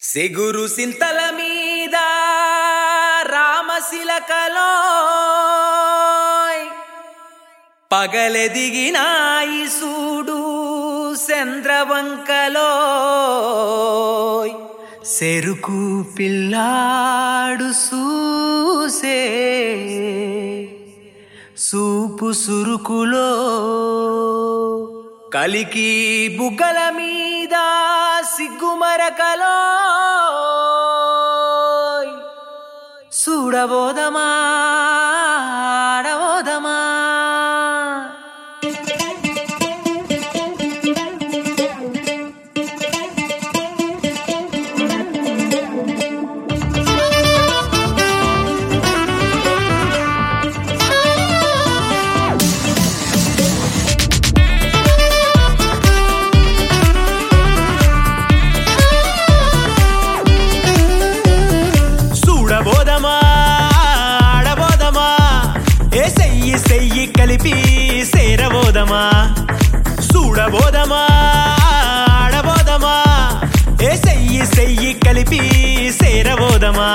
సెగురు సింతల మీద రామశిలకలో పగలెదిగినాయి సూడు చంద్రవంకలో సెరుకు పిల్లాడు సూసే సూపు సురుకులో కలికి బుగ్గల మీద సిగ్గుమరకలో చూడబోదమా ఆడబోదమా సెయ్యి కలిపి సేరబోదమా చూడబోదమా ఆడబోదమా ఏ సెయ్యి కలిపి సేరబోదమా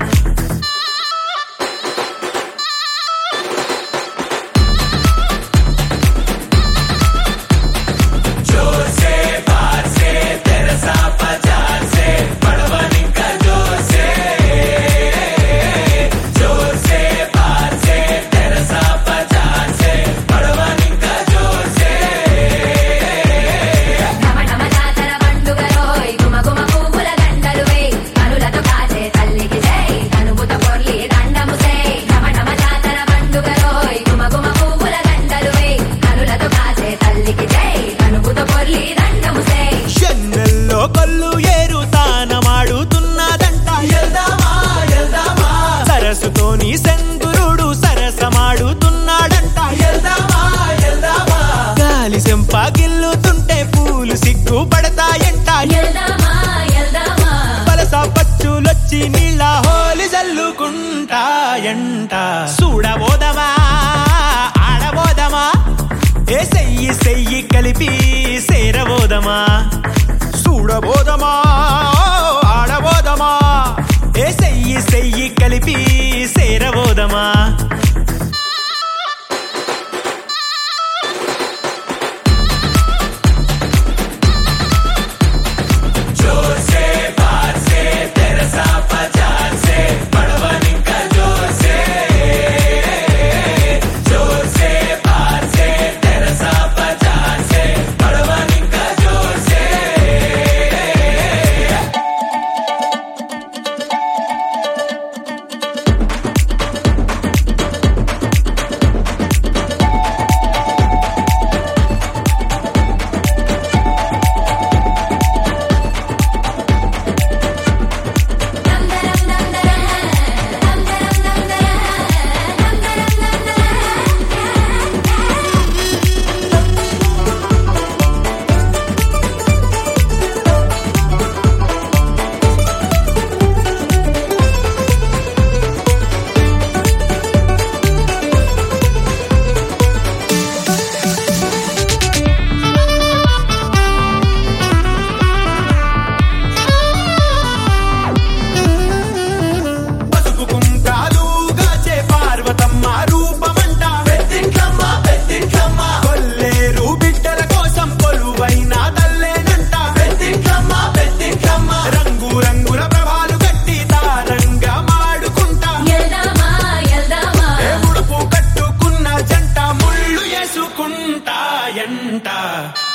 కొల్లు ఏరు తానమాడుతున్నదంట సరస్సుతోని శంకురుడు సరసమాడుతున్నాడంట గాలి సెంప గిల్లుతుంటే పూలు సిగ్గు పడతాయంట పలస పచ్చులొచ్చి నీళ్ళ హోలి జల్లుకుంటాయంట చూడబోదమా ఆడబోదమా ఏ సెయ్యి కలిపి సేరబోదమా చూడబోదమా ఆడబోదమా ఏ సెయ్యి కలిపి సేరబోదమా కుంటాయంట